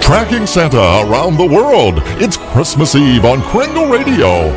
Tracking Santa around the world. It's Christmas Eve on Kringle Radio.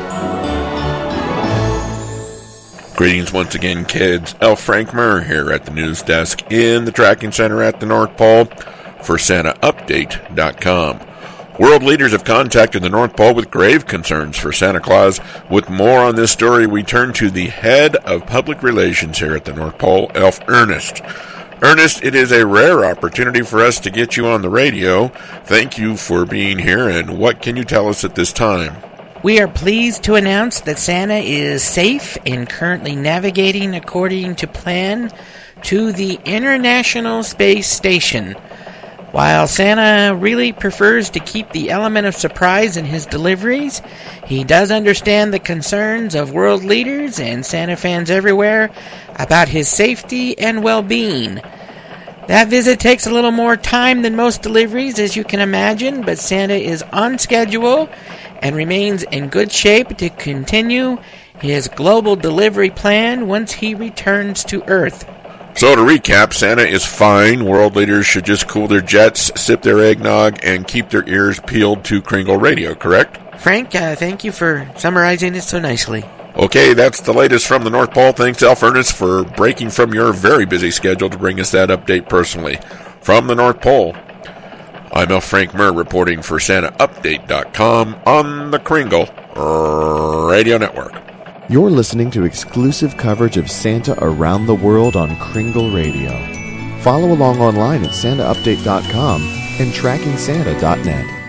Greetings once again, kids. Elf Frank Murr here at the news desk in the Tracking Center at the North Pole for SantaUpdate.com. World leaders have contacted the North Pole with grave concerns for Santa Claus. With more on this story, we turn to the head of public relations here at the North Pole, Elf Ernest. Ernest, it is a rare opportunity for us to get you on the radio. Thank you for being here, and what can you tell us at this time? We are pleased to announce that Santa is safe and currently navigating according to plan to the International Space Station. While Santa really prefers to keep the element of surprise in his deliveries, he does understand the concerns of world leaders and Santa fans everywhere about his safety and well-being. That visit takes a little more time than most deliveries, as you can imagine, but Santa is on schedule and remains in good shape to continue his global delivery plan once he returns to Earth. So to recap, Santa is fine. World leaders should just cool their jets, sip their eggnog, and keep their ears peeled to Kringle Radio, correct? Frank, thank you for summarizing it so nicely. Okay, that's the latest from the North Pole. Thanks, Elf Ernest, for breaking from your very busy schedule to bring us that update personally. From the North Pole, I'm Elf Frank Murr reporting for SantaUpdate.com on the Kringle Radio Network. You're listening to exclusive coverage of Santa around the world on Kringle Radio. Follow along online at SantaUpdate.com and TrackingSanta.net.